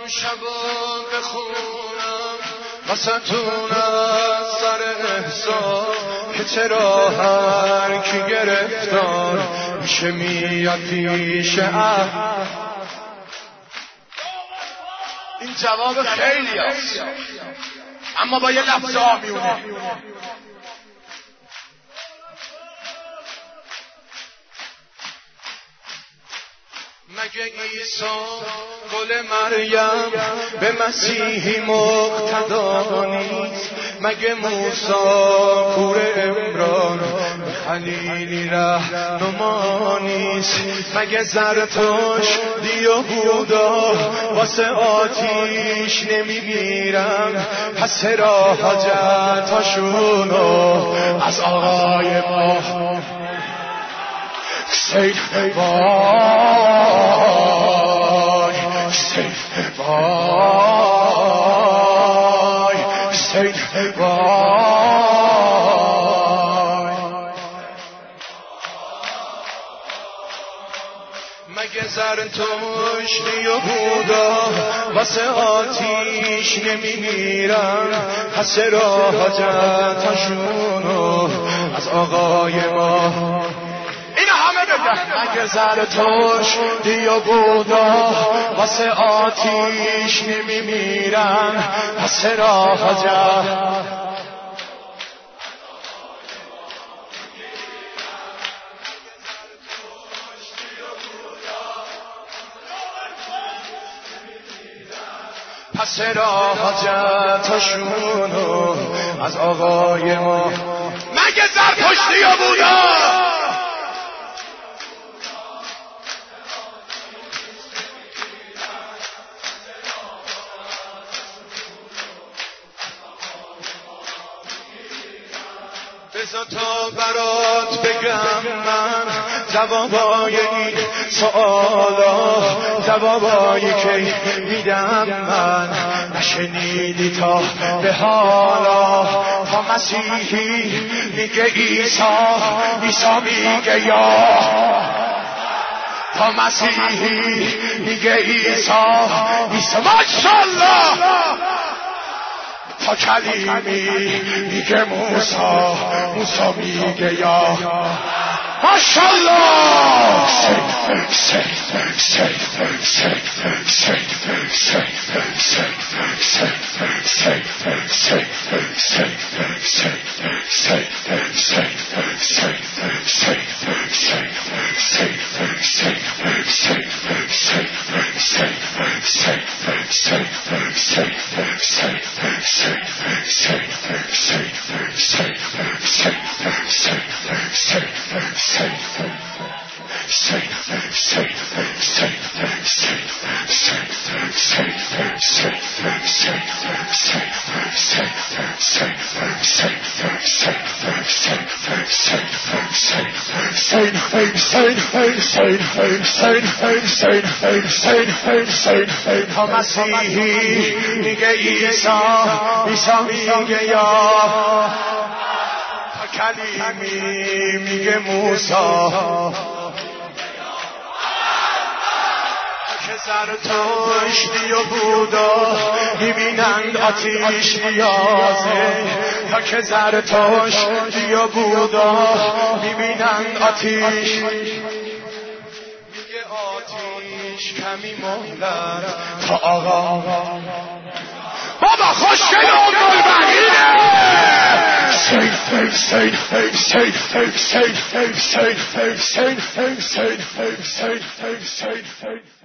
شبا بخونم واسه‌تون از سر احسان که چرا هر کی گرفتار میشه میاد پیش این جواب خیلی هست اما با یه لفظ ها میونه. مگه عیسی گل مریم به مسیحی مقتدا نیست؟ مگه موسی پور عمران به خلیلی رهنما نیست؟ مگه زرتشتی و بودا واسه آتیش نمیمیرن؟ پس چرا حاجتاشونو از آقای ما سید وای سید وای سید وای مگه زرتشتی و بودا واسه آتیش نمیمیرن؟ پس چرا حاجتاشونو از آقای ما مگه زرتشتی و بودا واسه آتیش نمیمیرن؟ پس چرا حاجت پس چرا حاجتاشونو از آقای ما مگه زرتشتی و بودا بذار تا برات بگم من جوابای این سوالا، جوابایی که میدم من نشنیدی تا به حالا. تا مسیحی میگه عیسی، عیسی میگه یا. تا مسیحی میگه عیسی، عیسی ماشاءالله. تا کلیمی میگه موسی، موسی میگه یا. ماشاءالله. تا مسیحی میگه عیسی، عیسی میگه یا. تا کلیمی میگه موسی، که زرتشتی و بودا میبینند آتیش نیازه. تا که زرتشتی و بودا میبینند آتیش، میگه آتیش کمی مهلت تا آقا. بابا خوشگل و گلبرینه. Say